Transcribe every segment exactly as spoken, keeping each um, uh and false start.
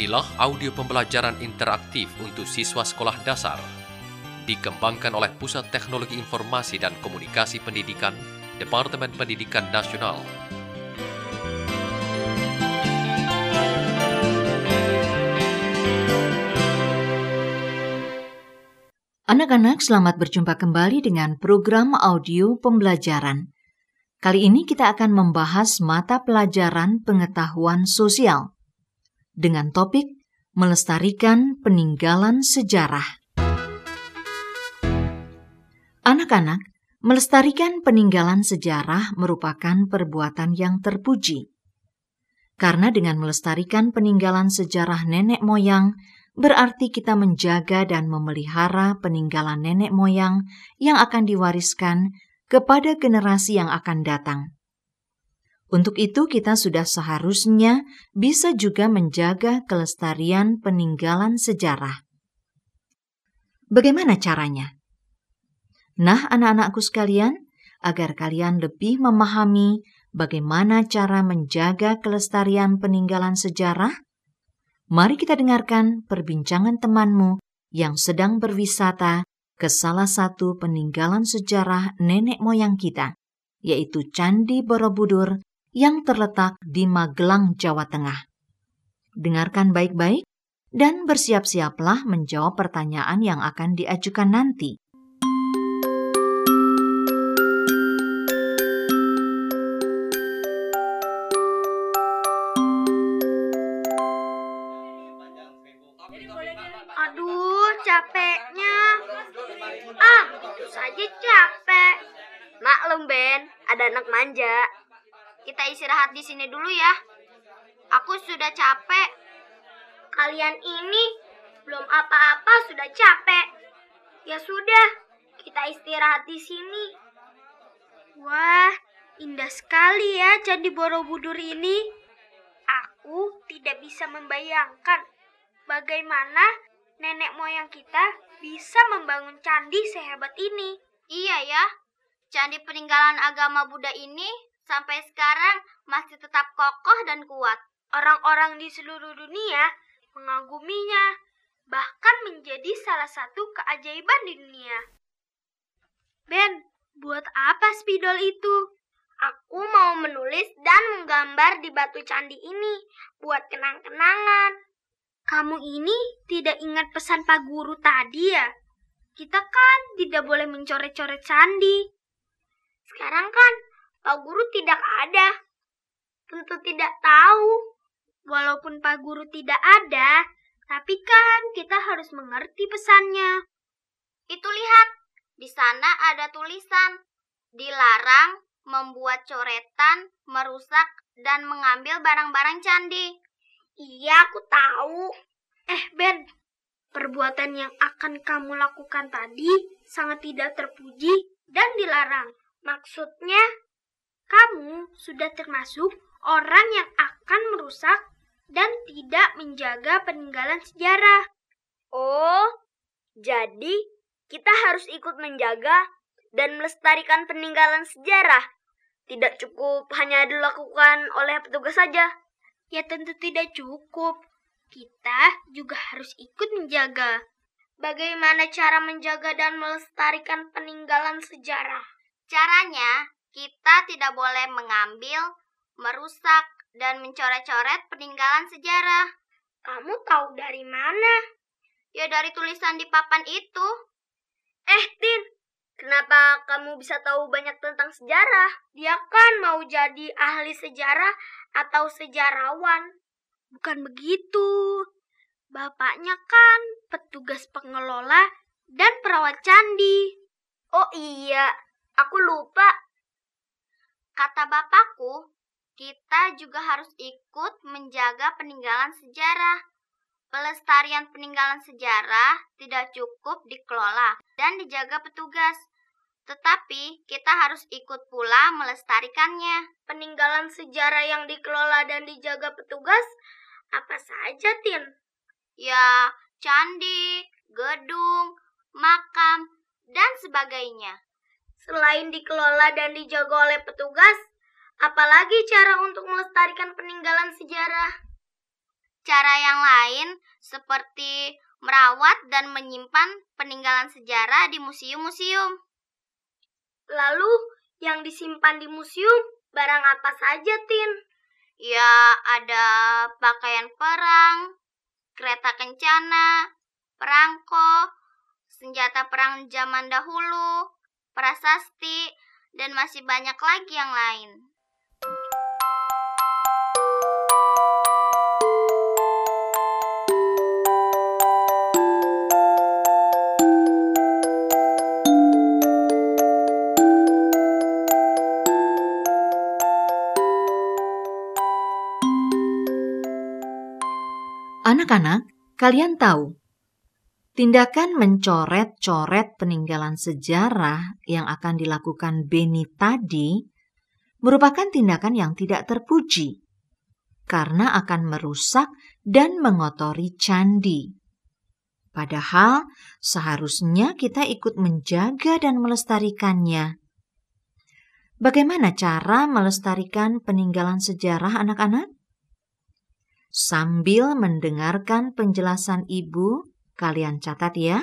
Inilah audio pembelajaran interaktif untuk siswa sekolah dasar. Dikembangkan oleh Pusat Teknologi Informasi dan Komunikasi Pendidikan, Departemen Pendidikan Nasional. Anak-anak, selamat berjumpa kembali dengan program audio pembelajaran. Kali ini kita akan membahas mata pelajaran pengetahuan sosial dengan topik melestarikan peninggalan sejarah. Anak-anak, melestarikan peninggalan sejarah merupakan perbuatan yang terpuji. Karena dengan melestarikan peninggalan sejarah nenek moyang, berarti kita menjaga dan memelihara peninggalan nenek moyang yang akan diwariskan kepada generasi yang akan datang. Untuk itu kita sudah seharusnya bisa juga menjaga kelestarian peninggalan sejarah. Bagaimana caranya? Nah, anak-anakku sekalian, agar kalian lebih memahami bagaimana cara menjaga kelestarian peninggalan sejarah, mari kita dengarkan perbincangan temanmu yang sedang berwisata ke salah satu peninggalan sejarah nenek moyang kita, yaitu Candi Borobudur yang terletak di Magelang, Jawa Tengah. Dengarkan baik-baik dan bersiap-siaplah menjawab pertanyaan yang akan diajukan nanti. Aduh, capeknya. Ah, itu saja capek. Maklum, Ben, ada anak manja. Kita istirahat di sini dulu ya. Aku sudah capek. Kalian ini belum apa-apa sudah capek. Ya sudah, kita istirahat di sini. Wah, indah sekali ya Candi Borobudur ini. Aku tidak bisa membayangkan bagaimana nenek moyang kita bisa membangun candi sehebat ini. Iya ya, candi peninggalan agama Buddha ini sampai sekarang masih tetap kokoh dan kuat. Orang-orang di seluruh dunia mengaguminya, bahkan menjadi salah satu keajaiban di dunia. Ben, buat apa spidol itu? Aku mau menulis dan menggambar di batu candi ini buat kenang-kenangan. Kamu ini tidak ingat pesan Pak Guru tadi ya? Kita kan tidak boleh mencoret-coret candi. Sekarang kan Pak Guru tidak ada. Tentu tidak tahu. Walaupun Pak Guru tidak ada, tapi kan kita harus mengerti pesannya. Itu lihat, di sana ada tulisan. Dilarang membuat coretan, merusak, dan mengambil barang-barang candi. Iya, aku tahu. Eh, Ben, perbuatan yang akan kamu lakukan tadi sangat tidak terpuji dan dilarang. Maksudnya, kamu sudah termasuk orang yang akan merusak dan tidak menjaga peninggalan sejarah. Oh, jadi kita harus ikut menjaga dan melestarikan peninggalan sejarah. Tidak cukup hanya dilakukan oleh petugas saja. Ya tentu tidak cukup. Kita juga harus ikut menjaga. Bagaimana cara menjaga dan melestarikan peninggalan sejarah? Caranya, kita tidak boleh mengambil, merusak, dan mencoret-coret peninggalan sejarah. Kamu tahu dari mana? Ya dari tulisan di papan itu. Eh, Tin, kenapa kamu bisa tahu banyak tentang sejarah? Dia kan mau jadi ahli sejarah atau sejarawan. Bukan begitu. Bapaknya kan petugas pengelola dan perawat candi. Oh iya, aku lupa. Kata bapakku, kita juga harus ikut menjaga peninggalan sejarah. Pelestarian peninggalan sejarah tidak cukup dikelola dan dijaga petugas. Tetapi kita harus ikut pula melestarikannya. Peninggalan sejarah yang dikelola dan dijaga petugas apa saja, Tin? Ya, candi, gedung, makam, dan sebagainya. Selain dikelola dan dijaga oleh petugas, apalagi cara untuk melestarikan peninggalan sejarah? cara yang lain seperti merawat dan menyimpan peninggalan sejarah di museum-museum. Lalu yang disimpan di museum barang apa saja, Tin? Ya, ada pakaian perang, kereta kencana, perangko, senjata perang zaman dahulu, prasasti, dan masih banyak lagi yang lain. Anak-anak, kalian tahu, tindakan mencoret-coret peninggalan sejarah yang akan dilakukan Beni tadi merupakan tindakan yang tidak terpuji karena akan merusak dan mengotori candi. Padahal seharusnya kita ikut menjaga dan melestarikannya. Bagaimana cara melestarikan peninggalan sejarah, anak-anak? Sambil mendengarkan penjelasan ibu, kalian catat ya.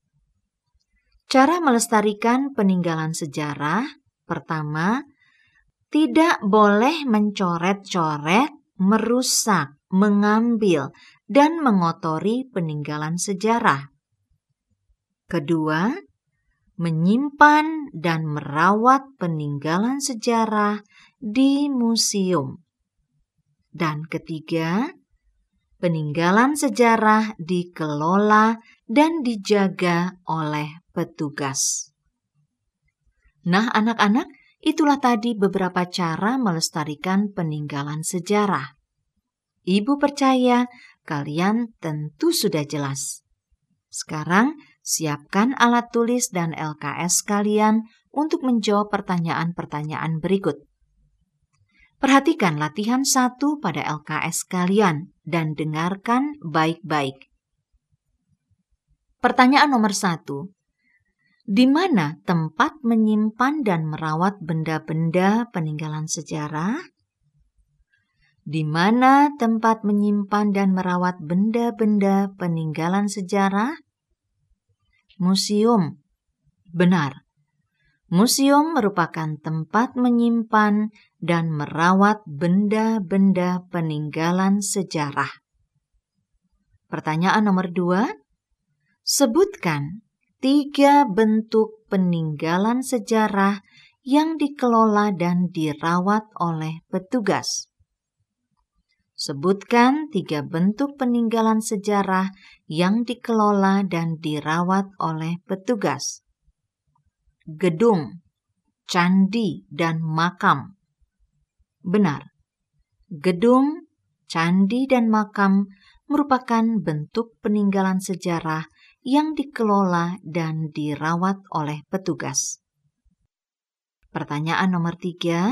Cara melestarikan peninggalan sejarah, pertama, tidak boleh mencoret-coret, merusak, mengambil, dan mengotori peninggalan sejarah. Kedua, menyimpan dan merawat peninggalan sejarah di museum. Dan ketiga, peninggalan sejarah dikelola dan dijaga oleh petugas. Nah, anak-anak, itulah tadi beberapa cara melestarikan peninggalan sejarah. Ibu percaya kalian tentu sudah jelas. Sekarang, siapkan alat tulis dan L K S kalian untuk menjawab pertanyaan-pertanyaan berikut. Perhatikan latihan satu pada L K S kalian dan dengarkan baik-baik. Pertanyaan nomor satu. Di mana tempat menyimpan dan merawat benda-benda peninggalan sejarah? Di mana tempat menyimpan dan merawat benda-benda peninggalan sejarah? Museum. Benar. Museum merupakan tempat menyimpan dan merawat benda-benda peninggalan sejarah. Pertanyaan nomor dua. Sebutkan tiga bentuk peninggalan sejarah yang dikelola dan dirawat oleh petugas. Sebutkan tiga bentuk peninggalan sejarah yang dikelola dan dirawat oleh petugas. Gedung, candi, dan makam. Benar, gedung, candi, dan makam merupakan bentuk peninggalan sejarah yang dikelola dan dirawat oleh petugas. Pertanyaan nomor tiga.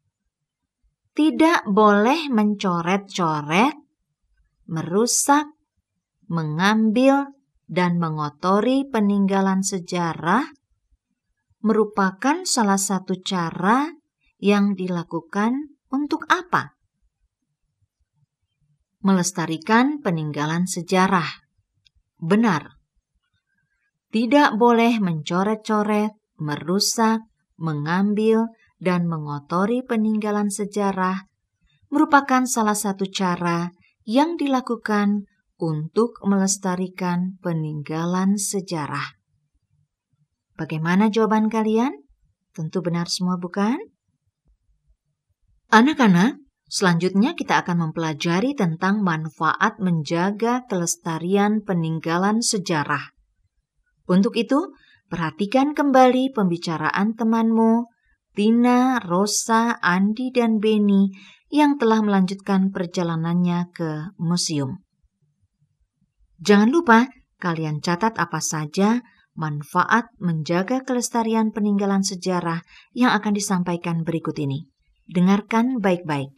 Tidak boleh mencoret-coret, merusak, mengambil, dan mengotori peninggalan sejarah merupakan salah satu cara yang dilakukan untuk apa? Melestarikan peninggalan sejarah. Benar. Tidak boleh mencoret-coret, merusak, mengambil, dan mengotori peninggalan sejarah merupakan salah satu cara yang dilakukan untuk melestarikan peninggalan sejarah. Bagaimana jawaban kalian? Tentu benar semua, bukan? Anak-anak, selanjutnya kita akan mempelajari tentang manfaat menjaga kelestarian peninggalan sejarah. Untuk itu, perhatikan kembali pembicaraan temanmu, Tina, Rosa, Andi, dan Beni yang telah melanjutkan perjalanannya ke museum. Jangan lupa kalian catat apa saja manfaat menjaga kelestarian peninggalan sejarah yang akan disampaikan berikut ini. Dengarkan baik-baik.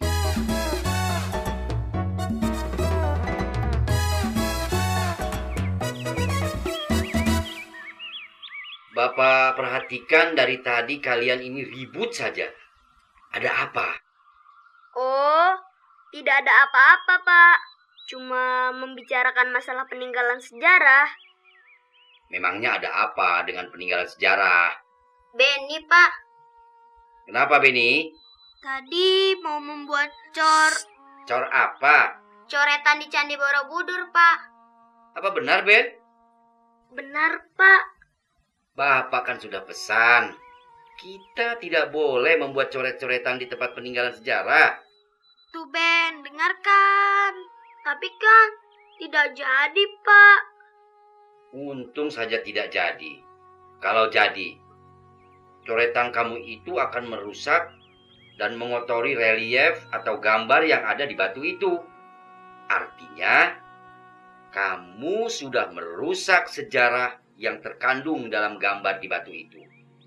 Bapak perhatikan dari tadi kalian ini ribut saja. Ada apa? Oh, tidak ada apa-apa, Pak. cuma membicarakan masalah peninggalan sejarah. Memangnya ada apa dengan peninggalan sejarah? Benny, Pak. Kenapa, Benny? Tadi mau membuat cor... Cor apa? Coretan di Candi Borobudur, Pak. Apa benar, Ben? Benar, Pak. Bapak kan sudah pesan. Kita tidak boleh membuat coret-coretan di tempat peninggalan sejarah. Tuh, Ben, dengarkan. Tapi kan tidak jadi, Pak. Untung saja tidak jadi. Kalau jadi, coretan kamu itu akan merusak dan mengotori relief atau gambar yang ada di batu itu. Artinya, kamu sudah merusak sejarah yang terkandung dalam gambar di batu itu.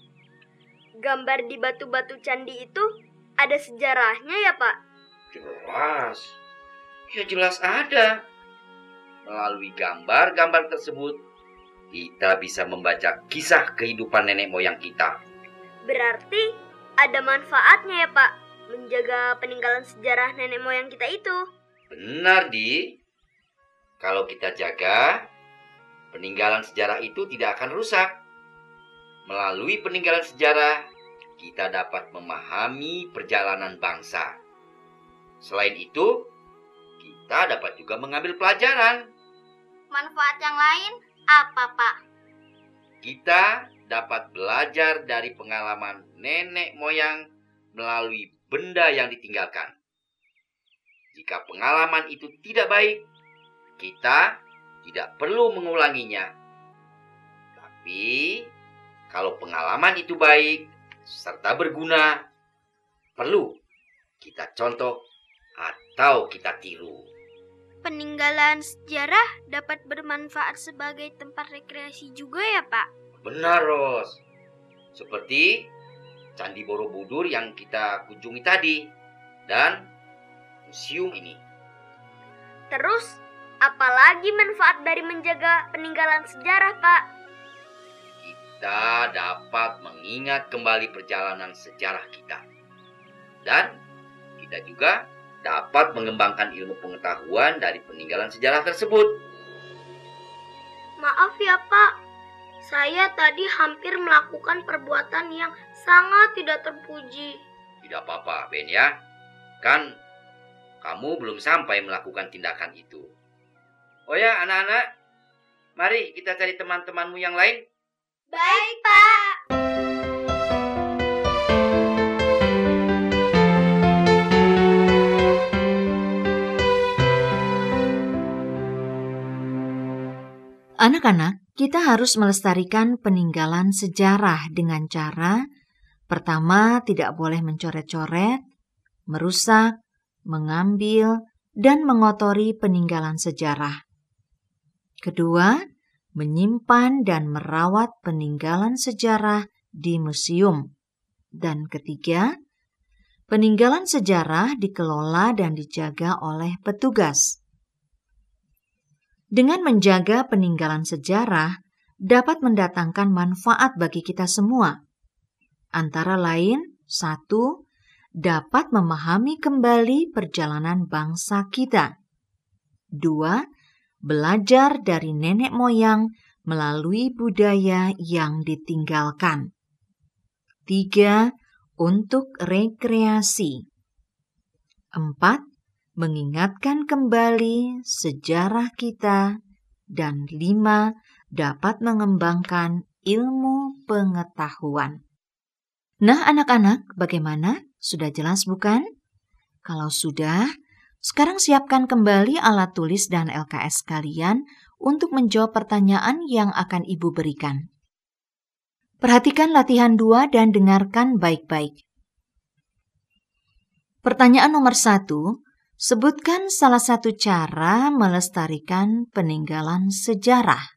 Gambar di batu-batu candi itu ada sejarahnya ya, Pak? Jelas. Ya jelas ada. Melalui gambar-gambar tersebut, kita bisa membaca kisah kehidupan nenek moyang kita. Berarti ada manfaatnya ya, Pak, menjaga peninggalan sejarah nenek moyang kita itu. Benar, Di. Kalau kita jaga, peninggalan sejarah itu tidak akan rusak. Melalui peninggalan sejarah, kita dapat memahami perjalanan bangsa. Selain itu, kita dapat juga mengambil pelajaran. Manfaat yang lain apa, Pak? Kita dapat belajar dari pengalaman nenek moyang melalui benda yang ditinggalkan. Jika pengalaman itu tidak baik, kita tidak perlu mengulanginya. Tapi, kalau pengalaman itu baik serta berguna, perlu kita contoh atau kita tiru. Peninggalan sejarah dapat bermanfaat sebagai tempat rekreasi juga ya, Pak? Benar, Ros. Seperti Candi Borobudur yang kita kunjungi tadi dan museum ini. Terus, apalagi manfaat dari menjaga peninggalan sejarah, Pak? Kita dapat mengingat kembali perjalanan sejarah kita. Dan kita juga dapat mengembangkan ilmu pengetahuan dari peninggalan sejarah tersebut. Maaf ya, Pak. Saya tadi hampir melakukan perbuatan yang sangat tidak terpuji. Tidak apa-apa, Ben ya. Kan kamu belum sampai melakukan tindakan itu. Oh ya, anak-anak. Mari kita cari teman-temanmu yang lain. Baik, Pak. Anak-anak, kita harus melestarikan peninggalan sejarah dengan cara pertama, tidak boleh mencoret-coret, merusak, mengambil, dan mengotori peninggalan sejarah. Kedua, menyimpan dan merawat peninggalan sejarah di museum. Dan ketiga, peninggalan sejarah dikelola dan dijaga oleh petugas. Dengan menjaga peninggalan sejarah dapat mendatangkan manfaat bagi kita semua. Antara lain, satu, dapat memahami kembali perjalanan bangsa kita. Dua, belajar dari nenek moyang melalui budaya yang ditinggalkan. Tiga, untuk rekreasi. Empat, mengingatkan kembali sejarah kita. Dan lima, dapat mengembangkan ilmu pengetahuan. Nah, anak-anak, bagaimana? Sudah jelas bukan? Kalau sudah, sekarang siapkan kembali alat tulis dan L K S kalian untuk menjawab pertanyaan yang akan Ibu berikan. Perhatikan latihan dua dan dengarkan baik-baik. Pertanyaan nomor satu, sebutkan salah satu cara melestarikan peninggalan sejarah.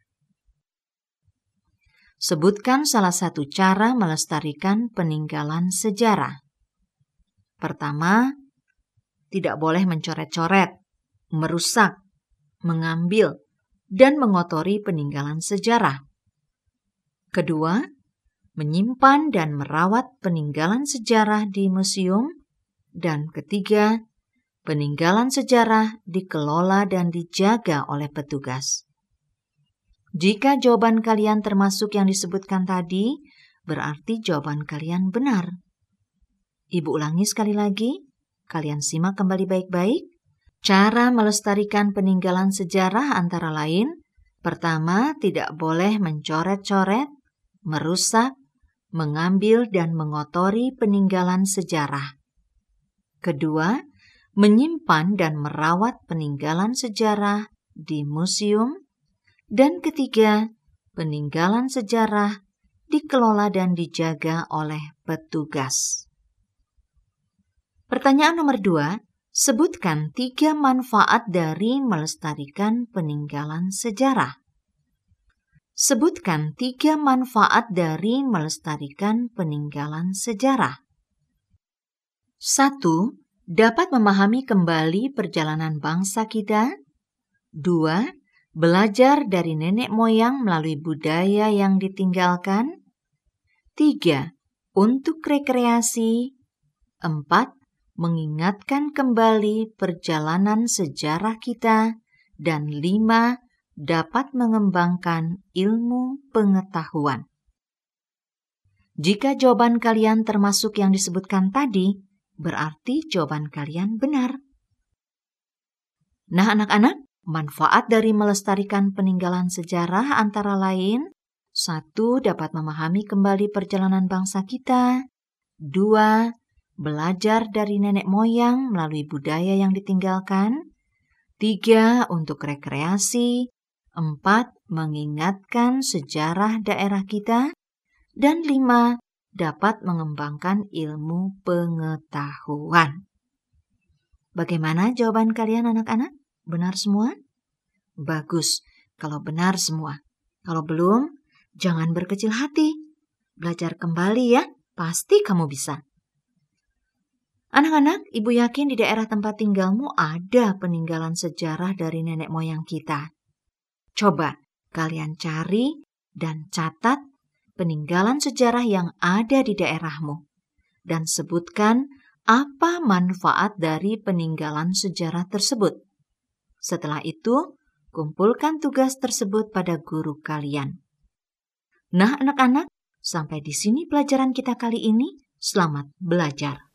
Sebutkan salah satu cara melestarikan peninggalan sejarah. Pertama, tidak boleh mencoret-coret, merusak, mengambil, dan mengotori peninggalan sejarah. Kedua, menyimpan dan merawat peninggalan sejarah di museum. Dan ketiga, peninggalan sejarah dikelola dan dijaga oleh petugas. Jika jawaban kalian termasuk yang disebutkan tadi, berarti jawaban kalian benar. Ibu ulangi sekali lagi, kalian simak kembali baik-baik. Cara melestarikan peninggalan sejarah antara lain, pertama, tidak boleh mencoret-coret, merusak, mengambil dan mengotori peninggalan sejarah. Kedua, menyimpan dan merawat peninggalan sejarah di museum. Dan ketiga, peninggalan sejarah dikelola dan dijaga oleh petugas. Pertanyaan nomor dua, sebutkan tiga manfaat dari melestarikan peninggalan sejarah. Sebutkan tiga manfaat dari melestarikan peninggalan sejarah. Satu, dapat memahami kembali perjalanan bangsa kita. Dua, belajar dari nenek moyang melalui budaya yang ditinggalkan. Tiga, untuk rekreasi. Empat, mengingatkan kembali perjalanan sejarah kita. Dan lima, dapat mengembangkan ilmu pengetahuan. Jika jawaban kalian termasuk yang disebutkan tadi, berarti jawaban kalian benar. Nah anak-anak, manfaat dari melestarikan peninggalan sejarah antara lain, satu, dapat memahami kembali perjalanan bangsa kita. Dua, belajar dari nenek moyang melalui budaya yang ditinggalkan. Tiga, untuk rekreasi. Empat, mengingatkan sejarah daerah kita. Dan lima, dapat mengembangkan ilmu pengetahuan. Bagaimana jawaban kalian anak-anak? Benar semua? Bagus, kalau benar semua. Kalau belum, jangan berkecil hati. Belajar kembali ya, pasti kamu bisa. Anak-anak, ibu yakin di daerah tempat tinggalmu ada peninggalan sejarah dari nenek moyang kita. Coba kalian cari dan catat peninggalan sejarah yang ada di daerahmu. Dan sebutkan apa manfaat dari peninggalan sejarah tersebut. Setelah itu, kumpulkan tugas tersebut pada guru kalian. Nah anak-anak, sampai di sini pelajaran kita kali ini. Selamat belajar.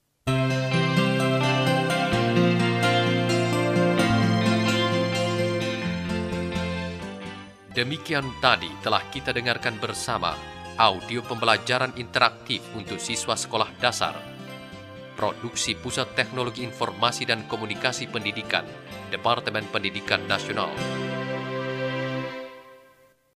Demikian tadi telah kita dengarkan bersama audio pembelajaran interaktif untuk siswa sekolah dasar. Produksi Pusat Teknologi Informasi dan Komunikasi Pendidikan, Departemen Pendidikan Nasional.